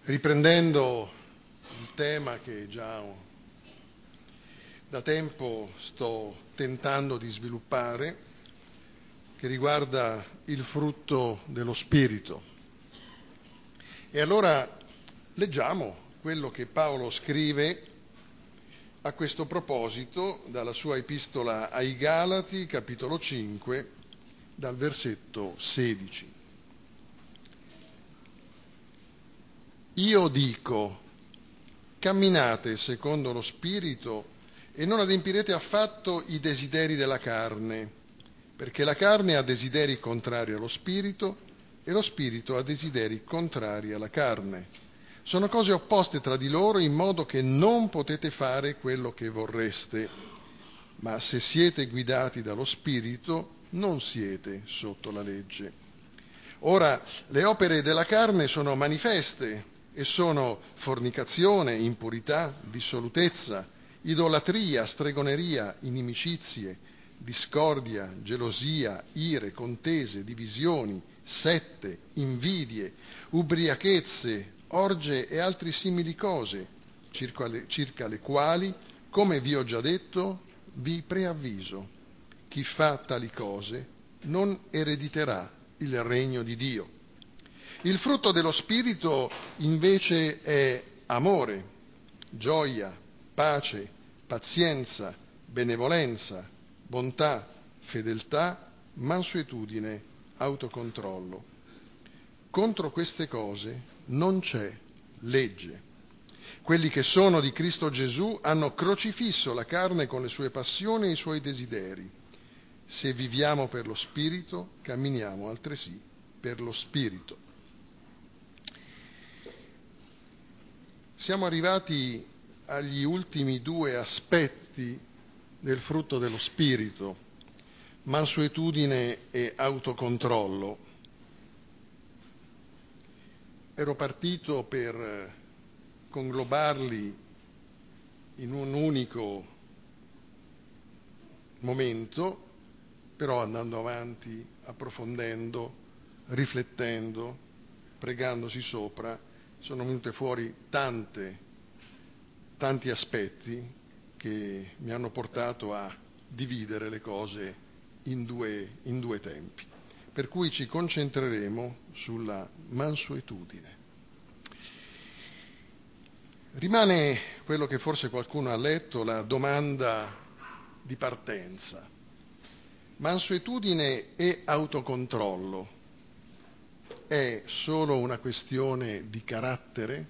Riprendendo il tema che già da tempo sto tentando di sviluppare, che riguarda il frutto dello Spirito. E allora leggiamo quello che Paolo scrive a questo proposito dalla sua epistola ai Galati, capitolo 5, dal versetto 16. Io dico, camminate secondo lo Spirito e non adempirete affatto i desideri della carne, perché la carne ha desideri contrari allo Spirito e lo Spirito ha desideri contrari alla carne. Sono cose opposte tra di loro in modo che non potete fare quello che vorreste, ma se siete guidati dallo Spirito non siete sotto la legge. Ora, le opere della carne sono manifeste e sono fornicazione, impurità, dissolutezza, idolatria, stregoneria, inimicizie, discordia, gelosia, ire, contese, divisioni, sette, invidie, ubriachezze, orge e altri simili cose, circa le quali, come vi ho già detto, vi preavviso. Chi fa tali cose non erediterà il regno di Dio. Il frutto dello Spirito invece è amore, gioia, pace, pazienza, benevolenza, bontà, fedeltà, mansuetudine, autocontrollo. Contro queste cose non c'è legge. Quelli che sono di Cristo Gesù hanno crocifisso la carne con le sue passioni e i suoi desideri. Se viviamo per lo Spirito, camminiamo altresì per lo Spirito. Siamo arrivati agli ultimi due aspetti del frutto dello Spirito, mansuetudine e autocontrollo. Ero partito per conglobarli in un unico momento, però andando avanti, approfondendo, riflettendo, pregandosi sopra, sono venute fuori tanti aspetti che mi hanno portato a dividere le cose in due tempi. Per cui ci concentreremo sulla mansuetudine. Rimane quello che forse qualcuno ha letto, la domanda di partenza. Mansuetudine e autocontrollo è solo una questione di carattere?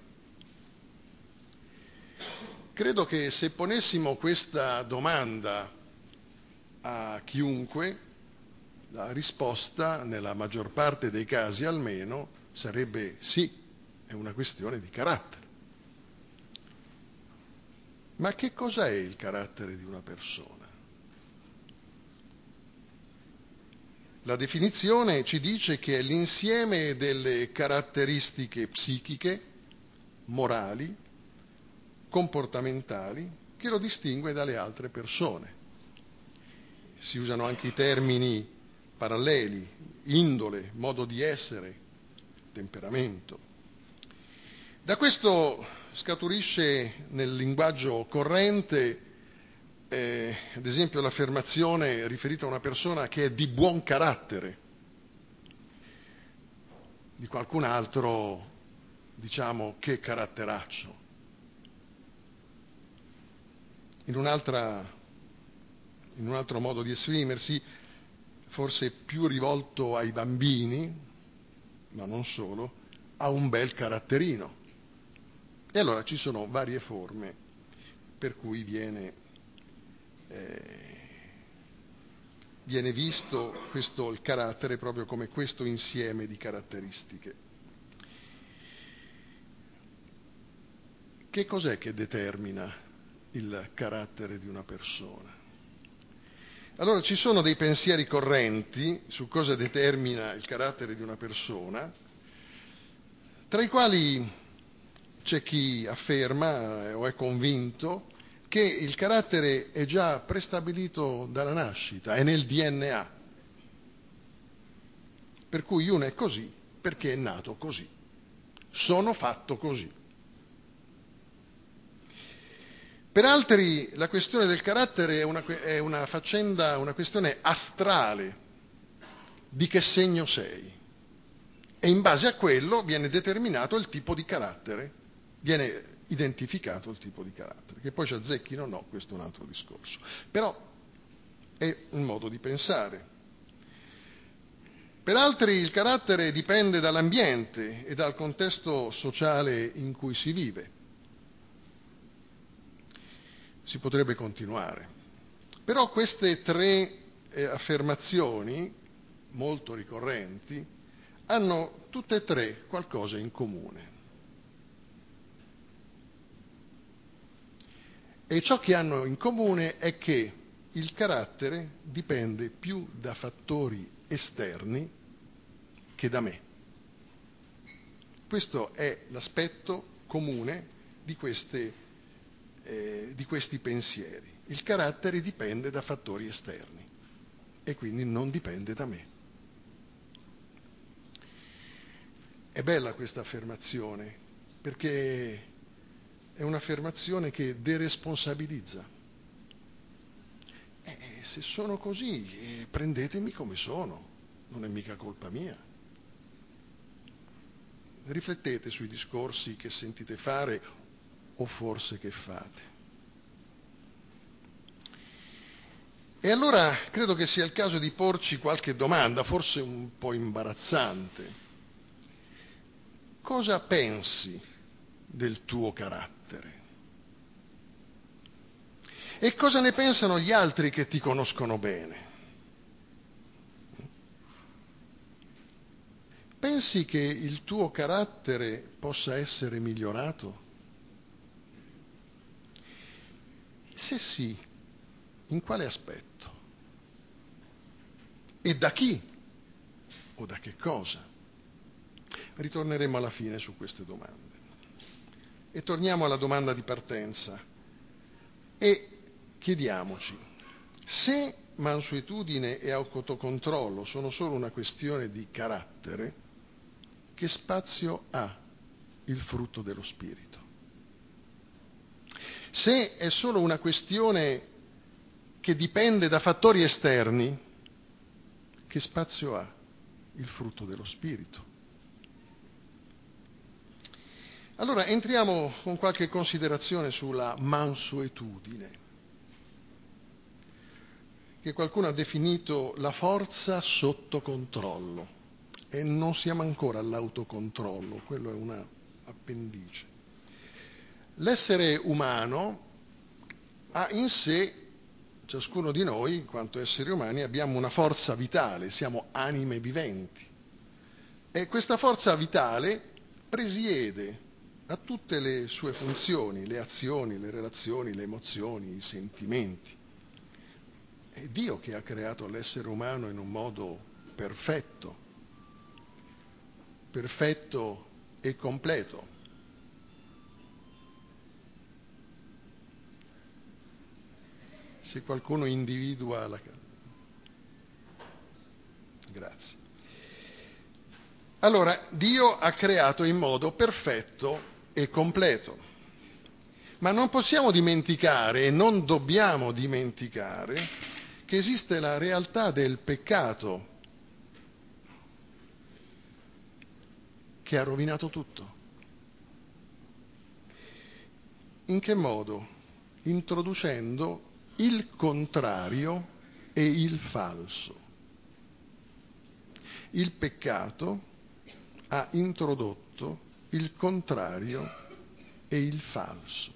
Credo che se ponessimo questa domanda a chiunque, la risposta, nella maggior parte dei casi almeno, sarebbe sì, è una questione di carattere. Ma che cos'è il carattere di una persona? La definizione ci dice che è l'insieme delle caratteristiche psichiche, morali, comportamentali, che lo distingue dalle altre persone. Si usano anche i termini paralleli, indole, modo di essere, temperamento. Da questo scaturisce nel linguaggio corrente ad esempio l'affermazione riferita a una persona che è di buon carattere. Di qualcun altro diciamo che caratteraccio. In un altro modo di esprimersi, forse più rivolto ai bambini, ma non solo, ha un bel caratterino. E allora ci sono varie forme per cui viene visto il carattere proprio come questo insieme di caratteristiche. Che cos'è che determina il carattere di una persona? Allora ci sono dei pensieri correnti su cosa determina il carattere di una persona, tra i quali c'è chi afferma o è convinto che il carattere è già prestabilito dalla nascita, è nel DNA, per cui uno è così perché è nato così. sono fatto così. Per altri la questione del carattere è una faccenda, una questione astrale, di che segno sei. E in base a quello viene determinato il tipo di carattere, viene identificato il tipo di carattere. Che poi ci azzecchino o no, questo è un altro discorso. Però è un modo di pensare. Per altri il carattere dipende dall'ambiente e dal contesto sociale in cui si vive. Si potrebbe continuare. Però queste tre affermazioni, molto ricorrenti, hanno tutte e tre qualcosa in comune. E ciò che hanno in comune è che il carattere dipende più da fattori esterni che da me. Questo è l'aspetto comune di questi pensieri. Il carattere dipende da fattori esterni e quindi non dipende da me. È bella questa affermazione perché è un'affermazione che deresponsabilizza. Se sono così, prendetemi come sono, non è mica colpa mia. Riflettete sui discorsi che sentite fare o forse che fate. E allora credo che sia il caso di porci qualche domanda, forse un po' imbarazzante. Cosa pensi del tuo carattere? E cosa ne pensano gli altri che ti conoscono bene? Pensi che il tuo carattere possa essere migliorato? Se sì, in quale aspetto? E da chi? O da che cosa? Ritorneremo alla fine su queste domande. E torniamo alla domanda di partenza. E chiediamoci, se mansuetudine e autocontrollo sono solo una questione di carattere, che spazio ha il frutto dello spirito? Se è solo una questione che dipende da fattori esterni, che spazio ha il frutto dello spirito? Allora entriamo con qualche considerazione sulla mansuetudine, che qualcuno ha definito la forza sotto controllo, e non siamo ancora all'autocontrollo, quello è una appendice. L'essere umano ha in sé, ciascuno di noi, in quanto esseri umani, abbiamo una forza vitale, siamo anime viventi. E questa forza vitale presiede a tutte le sue funzioni, le azioni, le relazioni, le emozioni, i sentimenti. È Dio che ha creato l'essere umano in un modo perfetto e completo. Se qualcuno individua la... Grazie. Allora, Dio ha creato in modo perfetto e completo, ma non possiamo dimenticare e non dobbiamo dimenticare che esiste la realtà del peccato che ha rovinato tutto. In che modo? Introducendo il contrario e il falso. Il peccato ha introdotto il contrario e il falso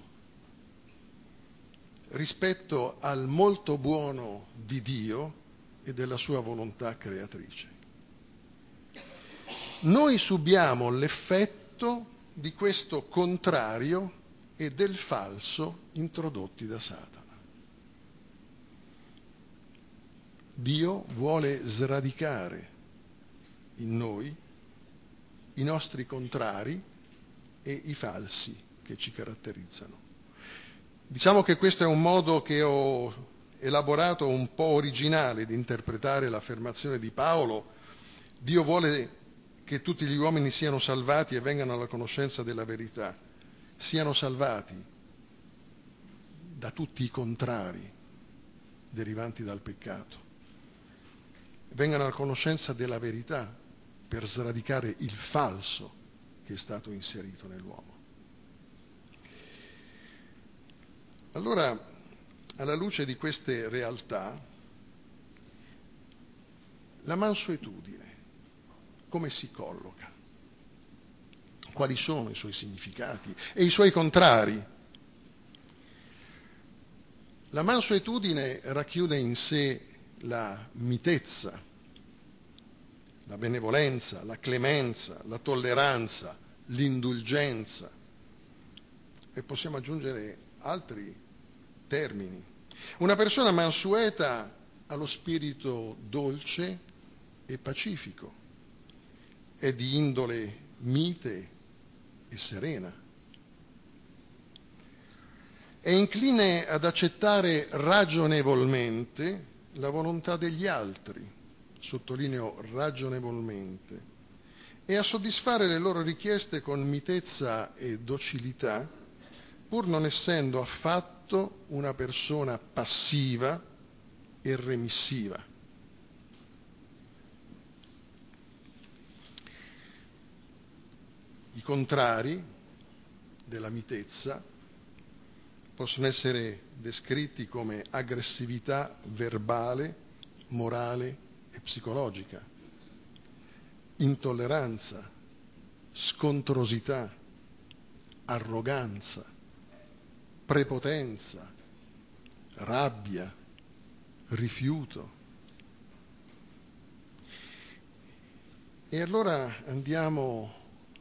rispetto al molto buono di Dio e della sua volontà creatrice. Noi subiamo l'effetto di questo contrario e del falso introdotti da Satana. Dio vuole sradicare in noi i nostri contrari e i falsi che ci caratterizzano. Diciamo che questo è un modo che ho elaborato un po' originale di interpretare l'affermazione di Paolo. Dio vuole che tutti gli uomini siano salvati e vengano alla conoscenza della verità, siano salvati da tutti i contrari derivanti dal peccato, vengano alla conoscenza della verità per sradicare il falso che è stato inserito nell'uomo. Allora, alla luce di queste realtà, la mansuetudine come si colloca? Quali sono i suoi significati e i suoi contrari? La mansuetudine racchiude in sé la mitezza, la benevolenza, la clemenza, la tolleranza, l'indulgenza e possiamo aggiungere altri termini. Una persona mansueta ha lo spirito dolce e pacifico, è di indole mite e serena, è incline ad accettare ragionevolmente la volontà degli altri, sottolineo ragionevolmente, e a soddisfare le loro richieste con mitezza e docilità, pur non essendo affatto una persona passiva e remissiva. I contrari della mitezza possono essere descritti come aggressività verbale, morale e psicologica, intolleranza, scontrosità, arroganza, prepotenza, rabbia, rifiuto. E allora andiamo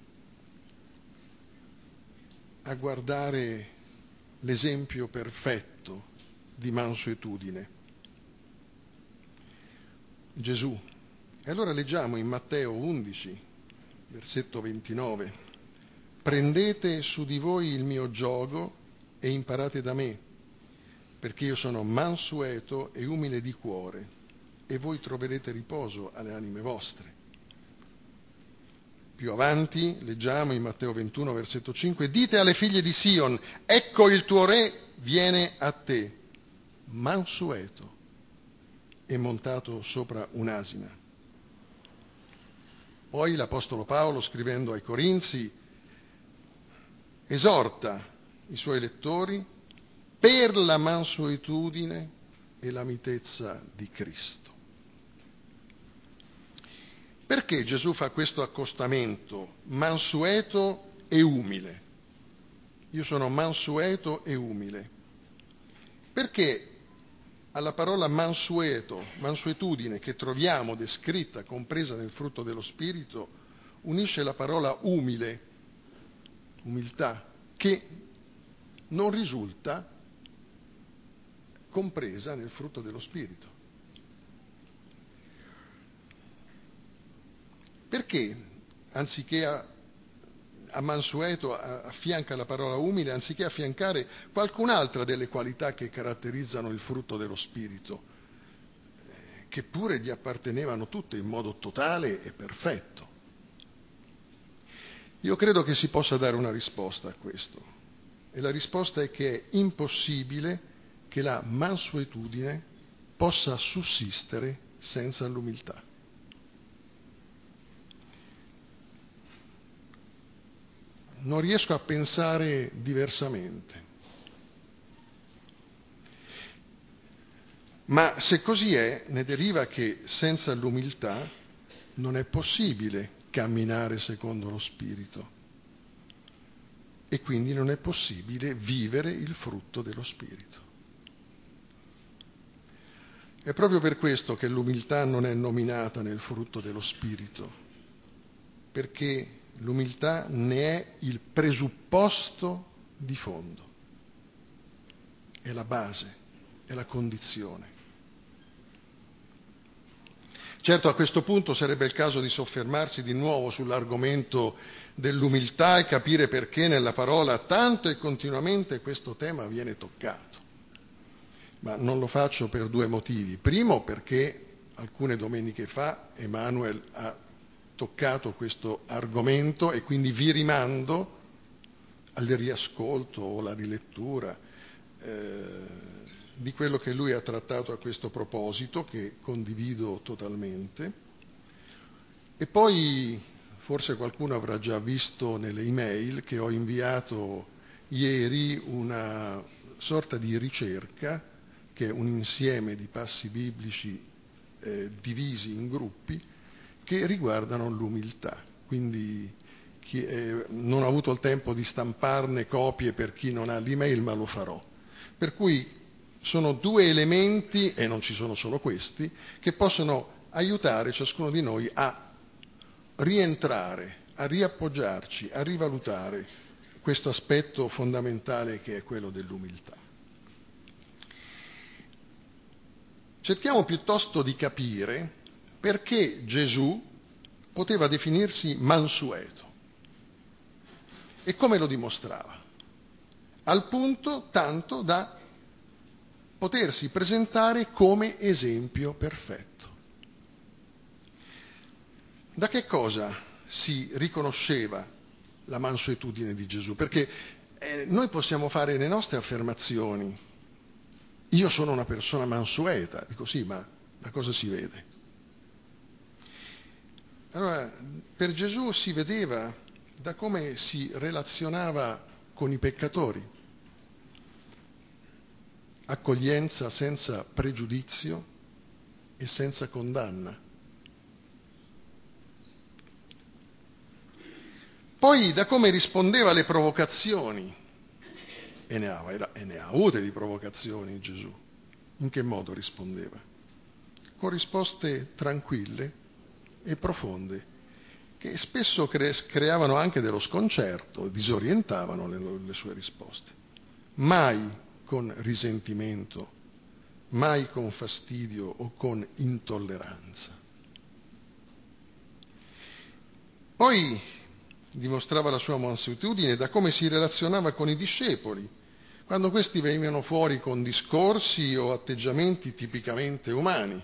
a guardare l'esempio perfetto di mansuetudine, Gesù. E allora leggiamo in Matteo 11, versetto 29, «Prendete su di voi il mio giogo e imparate da me, perché io sono mansueto e umile di cuore, e voi troverete riposo alle anime vostre». Più avanti leggiamo in Matteo 21, versetto 5, «Dite alle figlie di Sion, ecco il tuo re viene a te, mansueto e montato sopra un'asina». Poi l'Apostolo Paolo, scrivendo ai Corinzi, esorta i suoi lettori per la mansuetudine e la mitezza di Cristo. Perché Gesù fa questo accostamento mansueto e umile? Io sono mansueto e umile. Perché alla parola mansueto, mansuetudine, che troviamo descritta, compresa nel frutto dello Spirito, unisce la parola umile, umiltà, che non risulta compresa nel frutto dello Spirito. Perché anziché a mansueto affianca la parola umile, anziché affiancare qualcun'altra delle qualità che caratterizzano il frutto dello Spirito, che pure gli appartenevano tutte in modo totale e perfetto? Io credo che si possa dare una risposta a questo, e la risposta è che è impossibile che la mansuetudine possa sussistere senza l'umiltà. Non riesco a pensare diversamente. Ma se così è, ne deriva che senza l'umiltà non è possibile camminare secondo lo Spirito e quindi non è possibile vivere il frutto dello Spirito. È proprio per questo che l'umiltà non è nominata nel frutto dello Spirito, perché l'umiltà ne è il presupposto di fondo, è la base, è la condizione. Certo, a questo punto sarebbe il caso di soffermarsi di nuovo sull'argomento dell'umiltà e capire perché nella parola tanto e continuamente questo tema viene toccato. Ma non lo faccio per due motivi. Primo, perché alcune domeniche fa Emanuel ha toccato questo argomento e quindi vi rimando al riascolto o alla rilettura di quello che lui ha trattato a questo proposito, che condivido totalmente. E poi forse qualcuno avrà già visto nelle email che ho inviato ieri una sorta di ricerca, che è un insieme di passi biblici divisi in gruppi, che riguardano l'umiltà. Quindi non ho avuto il tempo di stamparne copie per chi non ha l'email, ma lo farò. Per cui sono due elementi, e non ci sono solo questi, che possono aiutare ciascuno di noi a rientrare, a riappoggiarci, a rivalutare questo aspetto fondamentale che è quello dell'umiltà. Cerchiamo piuttosto di capire perché Gesù poteva definirsi mansueto e come lo dimostrava, al punto tanto da potersi presentare come esempio perfetto. Da che cosa si riconosceva la mansuetudine di Gesù? Perché noi possiamo fare le nostre affermazioni. Io sono una persona mansueta, dico sì, ma da cosa si vede? Allora, per Gesù si vedeva da come si relazionava con i peccatori, accoglienza senza pregiudizio e senza condanna. Poi da come rispondeva alle provocazioni, e ne ha avute di provocazioni Gesù. In che modo rispondeva? Con risposte tranquille e profonde, che spesso creavano anche dello sconcerto, disorientavano le sue risposte. Mai con risentimento, mai con fastidio o con intolleranza. Poi dimostrava la sua mansuetudine da come si relazionava con i discepoli, quando questi venivano fuori con discorsi o atteggiamenti tipicamente umani.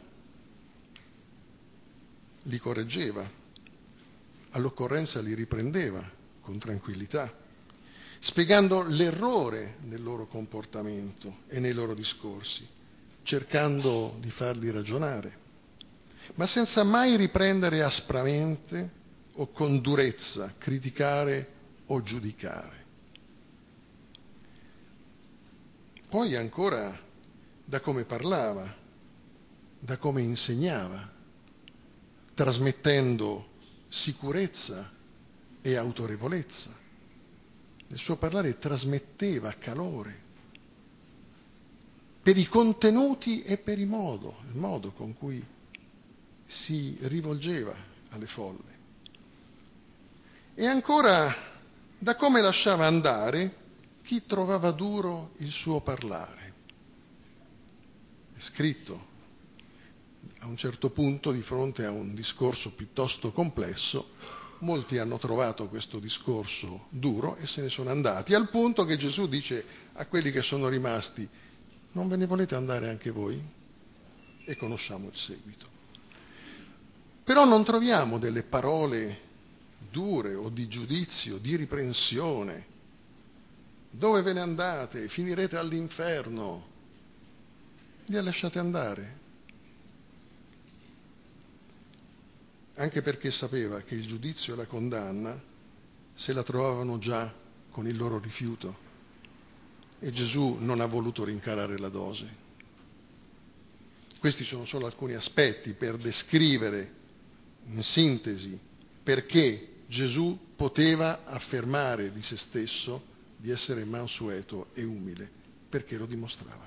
Li correggeva, all'occorrenza li riprendeva con tranquillità, spiegando l'errore nel loro comportamento e nei loro discorsi, cercando di farli ragionare, ma senza mai riprendere aspramente o con durezza, criticare o giudicare. Poi ancora da come parlava, da come insegnava, trasmettendo sicurezza e autorevolezza. Nel suo parlare trasmetteva calore per i contenuti e per il modo con cui si rivolgeva alle folle. E ancora da come lasciava andare chi trovava duro il suo parlare. È scritto a un certo punto, di fronte a un discorso piuttosto complesso, molti hanno trovato questo discorso duro e se ne sono andati, al punto che Gesù dice a quelli che sono rimasti: non ve ne volete andare anche voi? E conosciamo il seguito. Però non troviamo delle parole dure o di giudizio, di riprensione. Dove ve ne andate? Finirete all'inferno. Li ha lasciati andare. Anche perché sapeva che il giudizio e la condanna se la trovavano già con il loro rifiuto. E Gesù non ha voluto rincarare la dose. Questi sono solo alcuni aspetti per descrivere in sintesi perché Gesù poteva affermare di se stesso di essere mansueto e umile, perché lo dimostrava.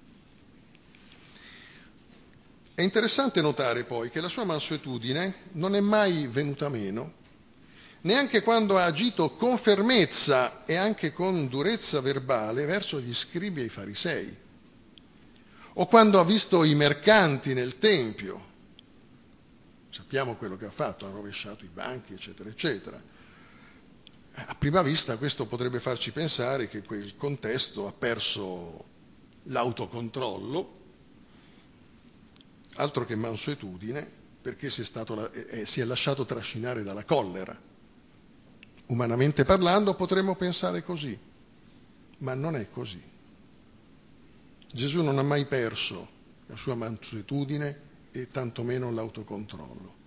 È interessante notare poi che la sua mansuetudine non è mai venuta meno, neanche quando ha agito con fermezza e anche con durezza verbale verso gli scribi e i farisei, o quando ha visto i mercanti nel Tempio. Sappiamo quello che ha fatto, ha rovesciato i banchi, eccetera, eccetera. A prima vista questo potrebbe farci pensare che quel contesto ha perso l'autocontrollo, altro che mansuetudine, perché si è lasciato trascinare dalla collera. Umanamente parlando potremmo pensare così, ma non è così. Gesù non ha mai perso la sua mansuetudine e tantomeno l'autocontrollo.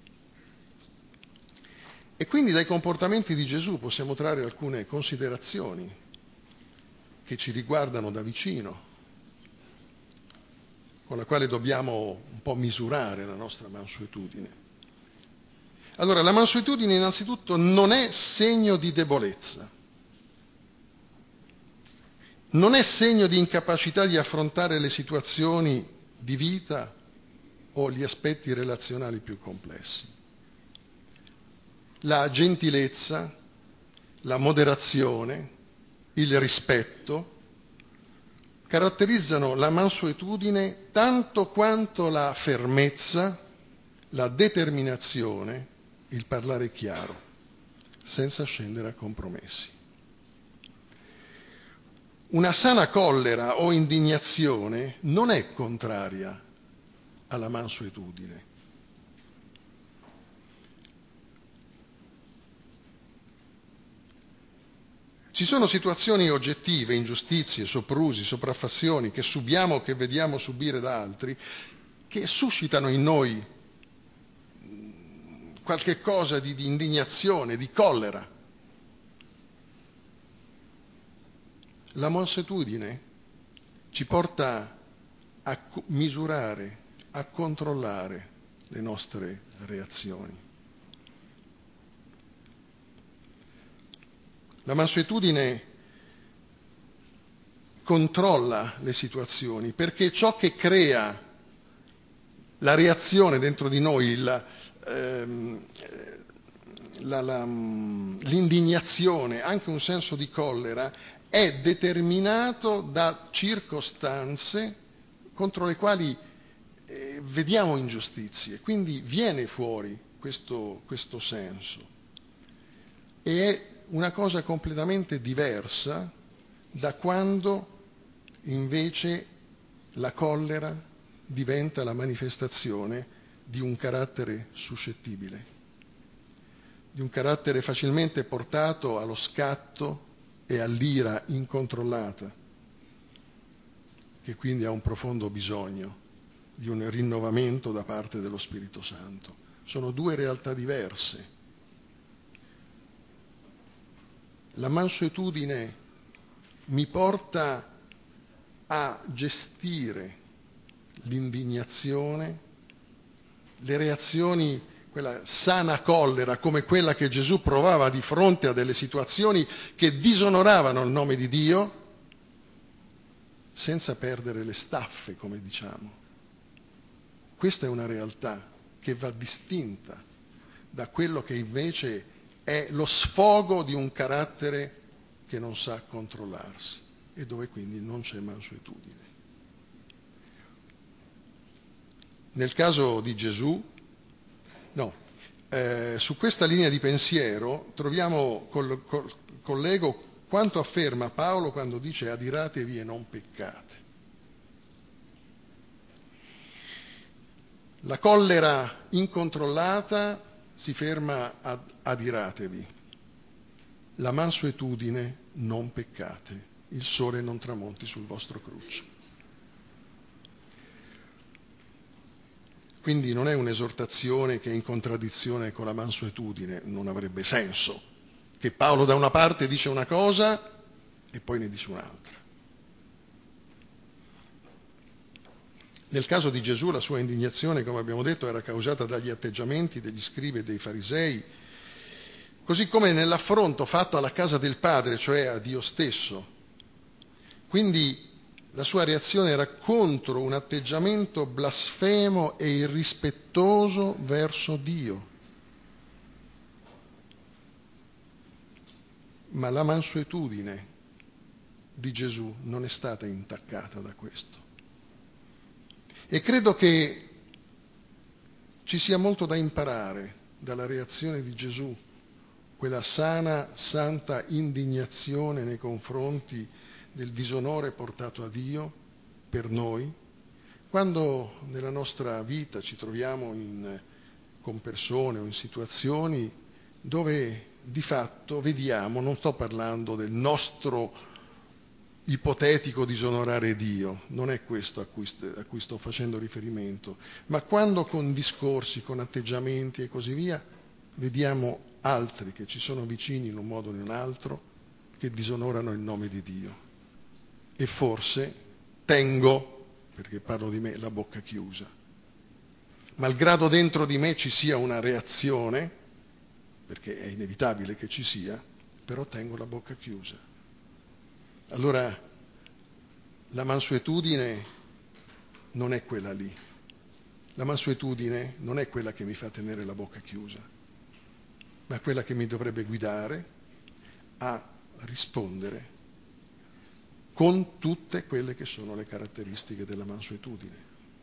E quindi dai comportamenti di Gesù possiamo trarre alcune considerazioni che ci riguardano da vicino, con la quale dobbiamo un po' misurare la nostra mansuetudine. Allora, la mansuetudine innanzitutto non è segno di debolezza, non è segno di incapacità di affrontare le situazioni di vita o gli aspetti relazionali più complessi. La gentilezza, la moderazione, il rispetto caratterizzano la mansuetudine tanto quanto la fermezza, la determinazione, il parlare chiaro, senza scendere a compromessi. Una sana collera o indignazione non è contraria alla mansuetudine. Ci sono situazioni oggettive, ingiustizie, soprusi, sopraffazioni che subiamo o che vediamo subire da altri, che suscitano in noi qualche cosa di indignazione, di collera. La mansuetudine ci porta a misurare, a controllare le nostre reazioni. La mansuetudine controlla le situazioni perché ciò che crea la reazione dentro di noi, l'indignazione, anche un senso di collera, è determinato da circostanze contro le quali vediamo ingiustizie, quindi viene fuori questo senso. E è una cosa completamente diversa da quando invece la collera diventa la manifestazione di un carattere suscettibile, di un carattere facilmente portato allo scatto e all'ira incontrollata, che quindi ha un profondo bisogno di un rinnovamento da parte dello Spirito Santo. Sono due realtà diverse. La mansuetudine mi porta a gestire l'indignazione, le reazioni, quella sana collera come quella che Gesù provava di fronte a delle situazioni che disonoravano il nome di Dio, senza perdere le staffe, come diciamo. Questa è una realtà che va distinta da quello che invece è lo sfogo di un carattere che non sa controllarsi e dove quindi non c'è mansuetudine. Nel caso di Gesù, su questa linea di pensiero collego quanto afferma Paolo quando dice adiratevi e non peccate. La collera incontrollata si ferma ad adiratevi, la mansuetudine non peccate, il sole non tramonti sul vostro cruccio. Quindi non è un'esortazione che è in contraddizione con la mansuetudine, non avrebbe senso, che Paolo da una parte dice una cosa e poi ne dice un'altra. Nel caso di Gesù la sua indignazione, come abbiamo detto, era causata dagli atteggiamenti degli scribi e dei farisei, così come nell'affronto fatto alla casa del Padre, cioè a Dio stesso. Quindi la sua reazione era contro un atteggiamento blasfemo e irrispettoso verso Dio. Ma la mansuetudine di Gesù non è stata intaccata da questo. E credo che ci sia molto da imparare dalla reazione di Gesù, quella sana, santa indignazione nei confronti del disonore portato a Dio per noi, Quando nella nostra vita ci troviamo con persone o in situazioni dove di fatto vediamo, non sto parlando del nostro ipotetico disonorare Dio, non è questo a cui sto facendo riferimento, ma quando con discorsi, con atteggiamenti e così via, vediamo altri che ci sono vicini in un modo o in un altro che disonorano il nome di Dio. E forse tengo, perché parlo di me, la bocca chiusa. Malgrado dentro di me ci sia una reazione, perché è inevitabile che ci sia, però tengo la bocca chiusa. Allora la mansuetudine non è quella lì. La mansuetudine non è quella che mi fa tenere la bocca chiusa, ma è quella che mi dovrebbe guidare a rispondere con tutte quelle che sono le caratteristiche della mansuetudine.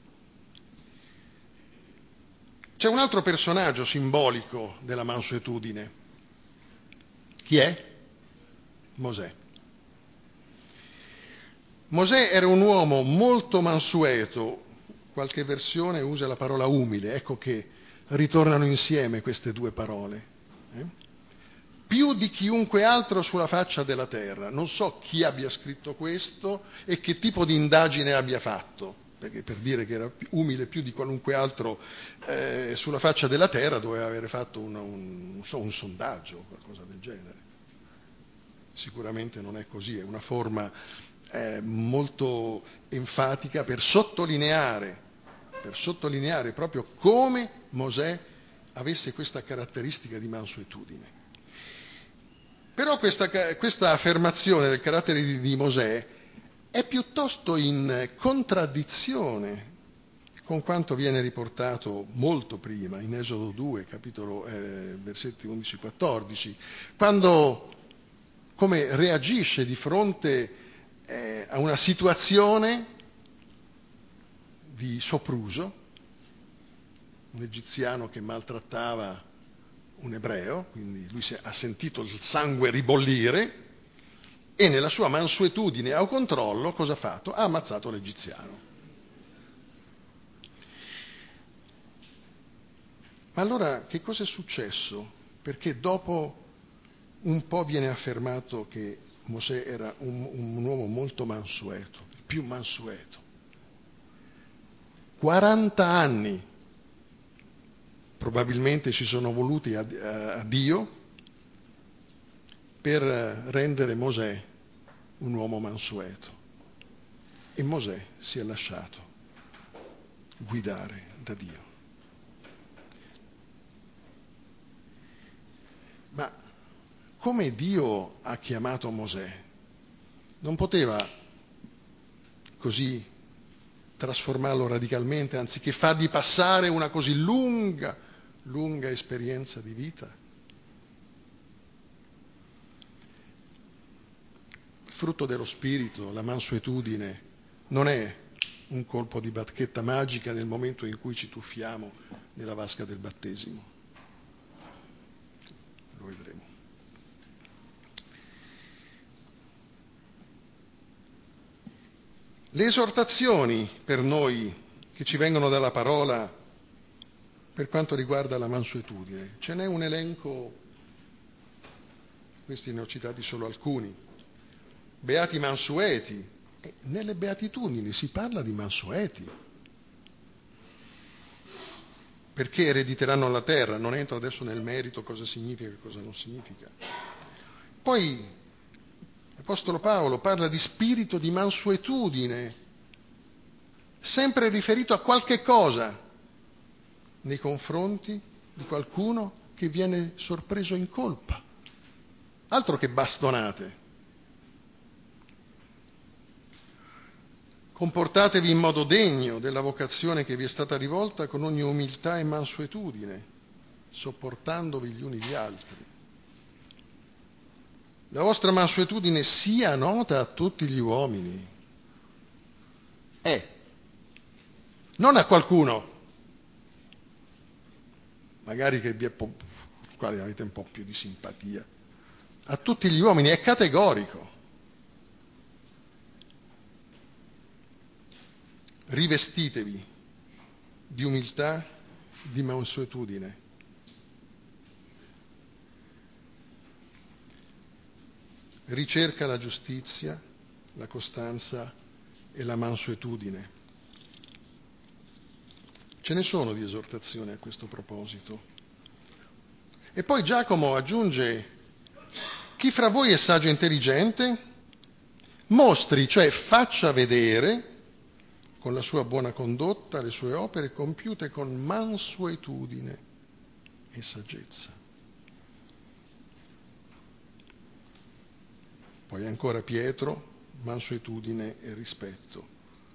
C'è un altro personaggio simbolico della mansuetudine. Chi è? Mosè. Mosè era un uomo molto mansueto, qualche versione usa la parola umile, ecco che ritornano insieme queste due parole. Più di chiunque altro sulla faccia della terra. Non so chi abbia scritto questo e che tipo di indagine abbia fatto, perché per dire che era umile più di qualunque altro sulla faccia della terra doveva avere fatto un sondaggio o qualcosa del genere. Sicuramente non è così, è una forma molto enfatica per sottolineare proprio come Mosè avesse questa caratteristica di mansuetudine. Però questa affermazione del carattere di Mosè è piuttosto in contraddizione con quanto viene riportato molto prima, in Esodo 2, versetti 11-14, quando come reagisce di fronte a una situazione di sopruso, un egiziano che maltrattava un ebreo, quindi lui ha sentito il sangue ribollire e nella sua mansuetudine a controllo cosa ha fatto? Ha ammazzato l'egiziano. Ma allora che cosa è successo? Perché dopo un po' viene affermato che Mosè era un uomo molto mansueto, il più mansueto. 40 anni probabilmente ci sono voluti a Dio per rendere Mosè un uomo mansueto. E Mosè si è lasciato guidare da Dio. Ma come Dio ha chiamato Mosè, non poteva così trasformarlo radicalmente, anziché fargli passare una così lunga esperienza di vita? Il frutto dello spirito, la mansuetudine, non è un colpo di bacchetta magica nel momento in cui ci tuffiamo nella vasca del battesimo. Lo vedremo. Le esortazioni per noi che ci vengono dalla parola per quanto riguarda la mansuetudine, ce n'è un elenco, questi ne ho citati solo alcuni. Beati mansueti, nelle beatitudini si parla di mansueti, perché erediteranno la terra, non entro adesso nel merito cosa significa e cosa non significa. Poi l'Apostolo Paolo parla di spirito di mansuetudine, sempre riferito a qualche cosa nei confronti di qualcuno che viene sorpreso in colpa. Altro che bastonate. Comportatevi in modo degno della vocazione che vi è stata rivolta con ogni umiltà e mansuetudine, sopportandovi gli uni gli altri. La vostra mansuetudine sia nota a tutti gli uomini. Non a qualcuno, magari che quale avete un po' più di simpatia. A tutti gli uomini è categorico. rivestitevi di umiltà, di mansuetudine. Ricerca la giustizia, la costanza e la mansuetudine. Ce ne sono di esortazioni a questo proposito. E poi Giacomo aggiunge: chi fra voi è saggio e intelligente? Mostri, cioè faccia vedere con la sua buona condotta le sue opere compiute con mansuetudine e saggezza. Poi ancora Pietro, mansuetudine e rispetto.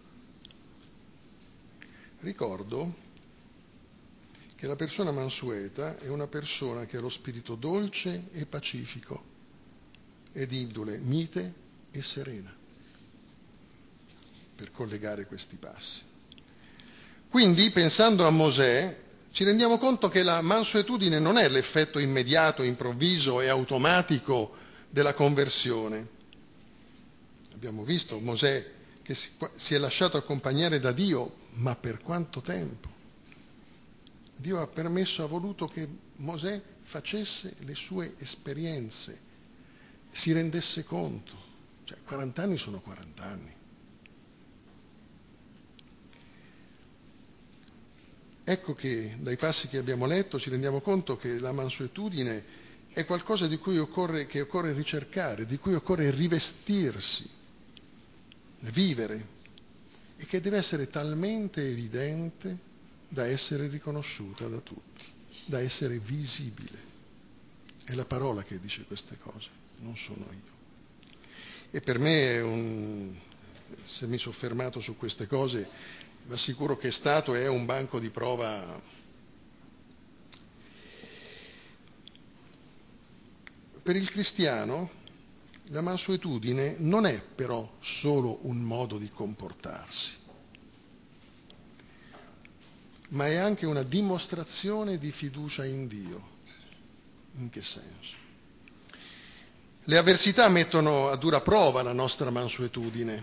Ricordo che la persona mansueta è una persona che ha lo spirito dolce e pacifico e di indole mite e serena, per collegare questi passi. Quindi, pensando a Mosè, ci rendiamo conto che la mansuetudine non è l'effetto immediato, improvviso e automatico della conversione. Abbiamo visto Mosè che si è lasciato accompagnare da Dio, ma per quanto tempo? Dio ha voluto che Mosè facesse le sue esperienze, si rendesse conto. Cioè, 40 anni sono 40 anni. Ecco che dai passi che abbiamo letto ci rendiamo conto che la mansuetudine è qualcosa che occorre ricercare, di cui occorre rivestirsi, vivere, e che deve essere talmente evidente da essere riconosciuta da tutti, da essere visibile. È la parola che dice queste cose, non sono io. E per me, se mi sono fermato su queste cose, vi assicuro che è stato e è un banco di prova. Per il cristiano la mansuetudine non è però solo un modo di comportarsi, ma è anche una dimostrazione di fiducia in Dio. In che senso? Le avversità mettono a dura prova la nostra mansuetudine.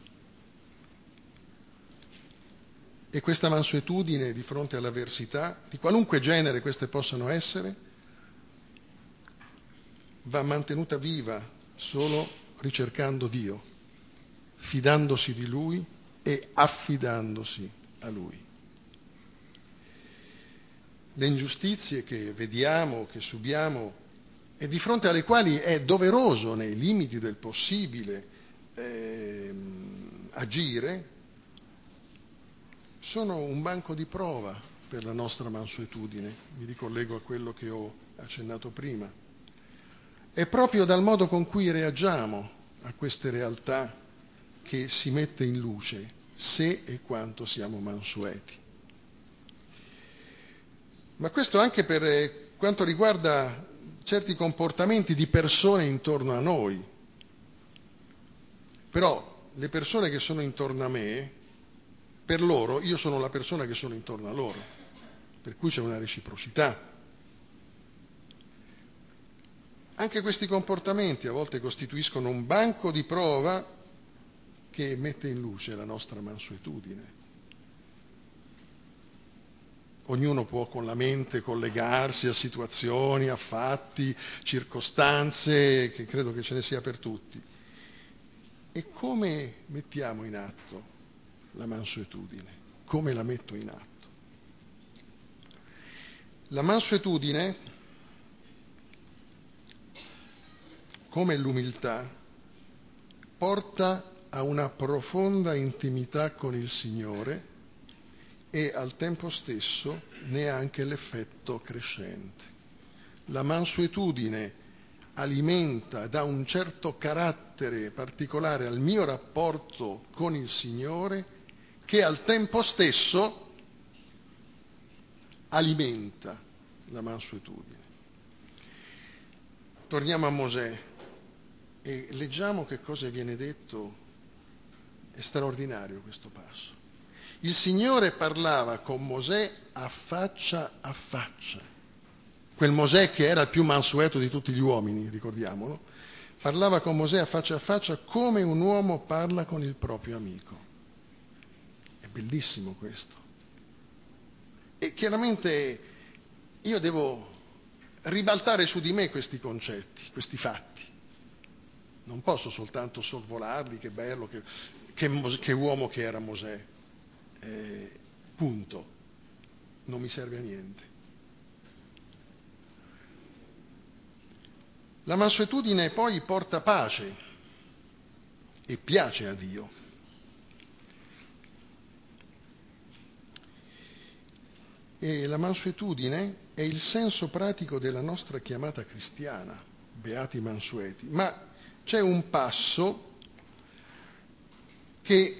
E questa mansuetudine di fronte all'avversità, di qualunque genere queste possano essere, va mantenuta viva solo ricercando Dio, fidandosi di Lui e affidandosi a Lui. Le ingiustizie che vediamo, che subiamo e di fronte alle quali è doveroso, nei limiti del possibile, agire, sono un banco di prova per la nostra mansuetudine. Mi ricollego a quello che ho accennato prima. È proprio dal modo con cui reagiamo a queste realtà che si mette in luce se e quanto siamo mansueti. Ma questo anche per quanto riguarda certi comportamenti di persone intorno a noi. Però le persone che sono intorno a me, per loro io sono la persona che sono intorno a loro, per cui c'è una reciprocità. Anche questi comportamenti a volte costituiscono un banco di prova che mette in luce la nostra mansuetudine. Ognuno può con la mente collegarsi a situazioni, a fatti, circostanze, che credo che ce ne sia per tutti. E come mettiamo in atto la mansuetudine? Come la metto in atto? La mansuetudine, come l'umiltà, porta a una profonda intimità con il Signore e al tempo stesso ne ha anche l'effetto crescente. La mansuetudine alimenta, dà un certo carattere particolare al mio rapporto con il Signore, che al tempo stesso alimenta la mansuetudine. Torniamo a Mosè e leggiamo che cosa viene detto. È straordinario questo passo. Il Signore parlava con Mosè a faccia, quel Mosè che era il più mansueto di tutti gli uomini, ricordiamolo, parlava con Mosè a faccia come un uomo parla con il proprio amico. È bellissimo questo. E chiaramente io devo ribaltare su di me questi concetti, questi fatti. Non posso soltanto sorvolarli, che bello, che uomo che era Mosè. Punto. Non mi serve a niente. La mansuetudine poi porta pace e piace a Dio. E la mansuetudine è il senso pratico della nostra chiamata cristiana, beati mansueti. Ma c'è un passo che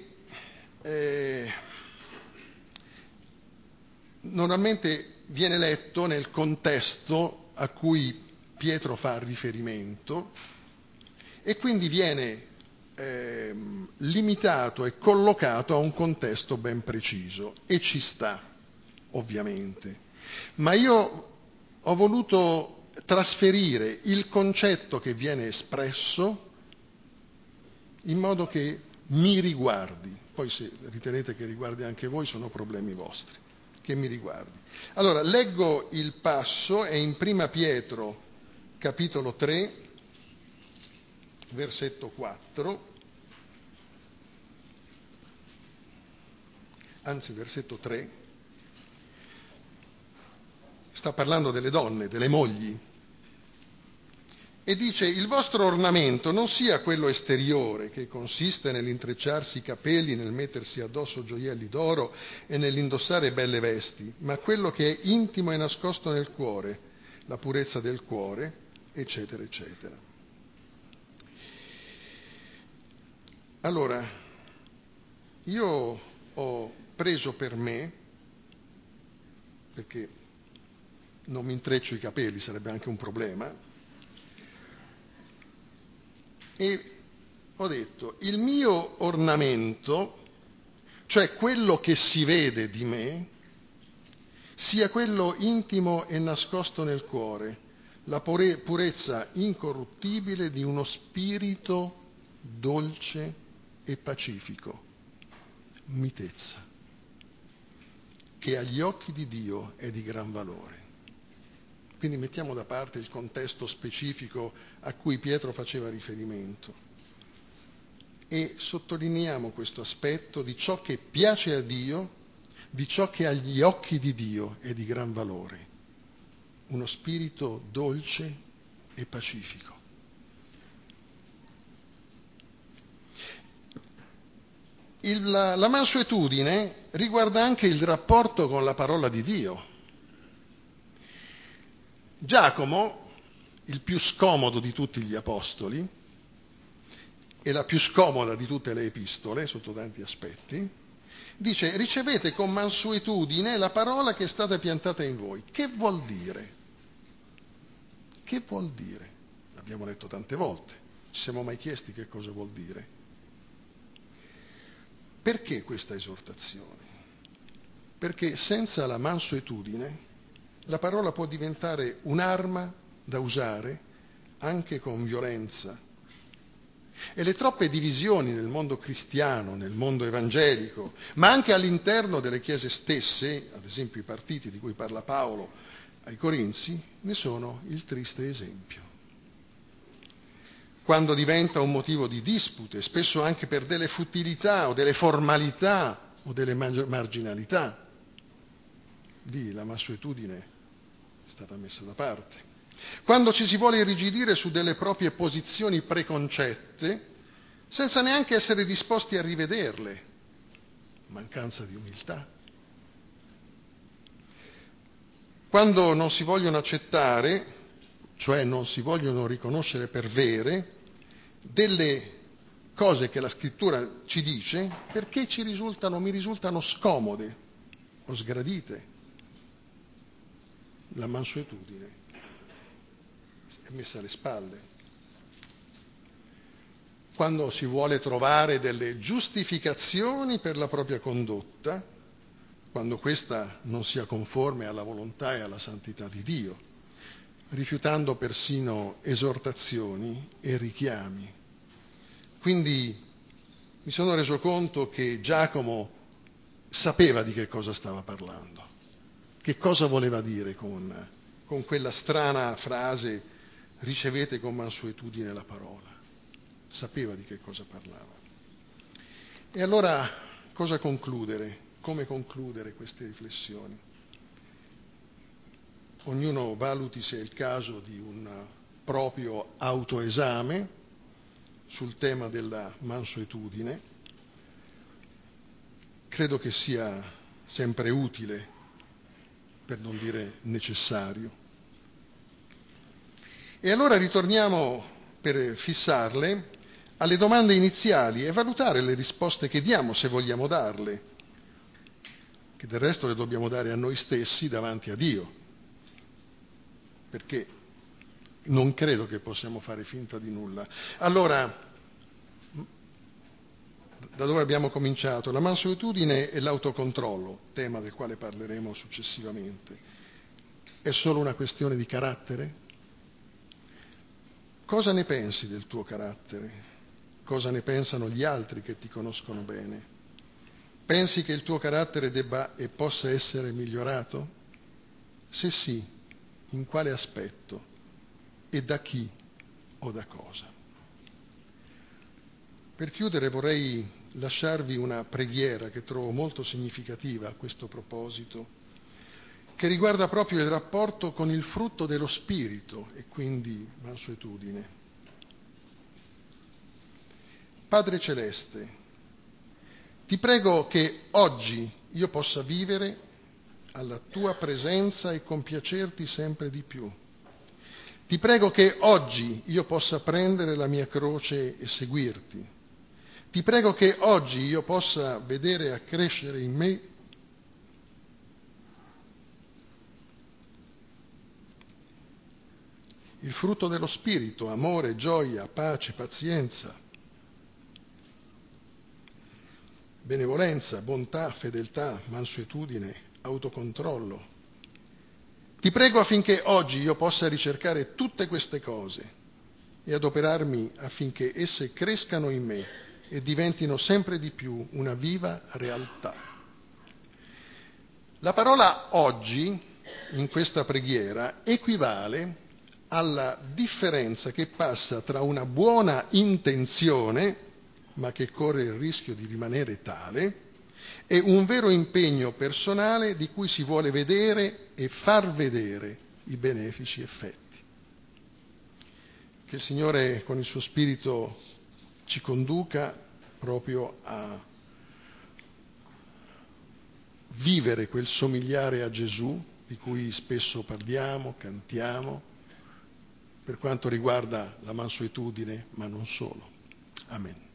normalmente viene letto nel contesto a cui Pietro fa riferimento e quindi viene limitato e collocato a un contesto ben preciso e ci sta, ovviamente. Ma io ho voluto trasferire il concetto che viene espresso in modo che mi riguardi. Poi se ritenete che riguardi anche voi sono problemi vostri, che mi riguardi. Allora, leggo il passo, è in Prima Pietro, capitolo 3, versetto 4, anzi versetto 3, sta parlando delle donne, delle mogli, e dice: il vostro ornamento non sia quello esteriore, che consiste nell'intrecciarsi i capelli, nel mettersi addosso gioielli d'oro e nell'indossare belle vesti, ma quello che è intimo e nascosto nel cuore, la purezza del cuore, eccetera, eccetera. Allora, io ho preso per me, perché non mi intreccio i capelli, sarebbe anche un problema, e ho detto: il mio ornamento, cioè quello che si vede di me, sia quello intimo e nascosto nel cuore, la purezza incorruttibile di uno spirito dolce e pacifico, mitezza, che agli occhi di Dio è di gran valore. Quindi mettiamo da parte il contesto specifico a cui Pietro faceva riferimento e sottolineiamo questo aspetto di ciò che piace a Dio, di ciò che agli occhi di Dio è di gran valore, uno spirito dolce e pacifico. La mansuetudine riguarda anche il rapporto con la parola di Dio. Giacomo, il più scomodo di tutti gli apostoli e la più scomoda di tutte le epistole sotto tanti aspetti, dice: ricevete con mansuetudine la parola che è stata piantata in voi. Che vuol dire? Che vuol dire? L'abbiamo letto tante volte, ci siamo mai chiesti che cosa vuol dire? Perché questa esortazione? Perché senza la mansuetudine la parola può diventare un'arma da usare anche con violenza. E le troppe divisioni nel mondo cristiano, nel mondo evangelico, ma anche all'interno delle chiese stesse, ad esempio i partiti di cui parla Paolo ai Corinzi, ne sono il triste esempio. Quando diventa un motivo di dispute, spesso anche per delle futilità o delle formalità o delle marginalità, lì la mansuetudine è stata messa da parte. Quando ci si vuole irrigidire su delle proprie posizioni preconcette, senza neanche essere disposti a rivederle, mancanza di umiltà. Quando non si vogliono accettare, cioè non si vogliono riconoscere per vere, delle cose che la scrittura ci dice, perché mi risultano scomode o sgradite. La mansuetudine è messa alle spalle. Quando si vuole trovare delle giustificazioni per la propria condotta, quando questa non sia conforme alla volontà e alla santità di Dio, rifiutando persino esortazioni e richiami. Quindi mi sono reso conto che Giacomo sapeva di che cosa stava parlando, che cosa voleva dire con quella strana frase ricevete con mansuetudine la parola. Sapeva di che cosa parlava. E allora cosa concludere? Come concludere queste riflessioni? Ognuno valuti se è il caso di un proprio autoesame sul tema della mansuetudine. Credo che sia sempre utile, per non dire necessario. E allora ritorniamo, per fissarle, alle domande iniziali e valutare le risposte che diamo, se vogliamo darle, che del resto le dobbiamo dare a noi stessi davanti a Dio, perché non credo che possiamo fare finta di nulla. Allora, da dove abbiamo cominciato? La mansuetudine e l'autocontrollo, tema del quale parleremo successivamente. È solo una questione di carattere? Cosa ne pensi del tuo carattere? Cosa ne pensano gli altri che ti conoscono bene? Pensi che il tuo carattere debba e possa essere migliorato? Se sì, in quale aspetto? E da chi o da cosa? Per chiudere vorrei lasciarvi una preghiera che trovo molto significativa a questo proposito, che riguarda proprio il rapporto con il frutto dello Spirito e quindi mansuetudine. Padre Celeste, ti prego che oggi io possa vivere alla tua presenza e compiacerti sempre di più. Ti prego che oggi io possa prendere la mia croce e seguirti. Ti prego che oggi io possa vedere accrescere in me il frutto dello Spirito, amore, gioia, pace, pazienza, benevolenza, bontà, fedeltà, mansuetudine, autocontrollo. Ti prego affinché oggi io possa ricercare tutte queste cose e adoperarmi affinché esse crescano in me e diventino sempre di più una viva realtà. La parola oggi, in questa preghiera, equivale alla differenza che passa tra una buona intenzione, ma che corre il rischio di rimanere tale, e un vero impegno personale di cui si vuole vedere e far vedere i benefici effetti. Che il Signore con il suo Spirito ci conduca proprio a vivere quel somigliare a Gesù di cui spesso parliamo, cantiamo, per quanto riguarda la mansuetudine, ma non solo. Amen.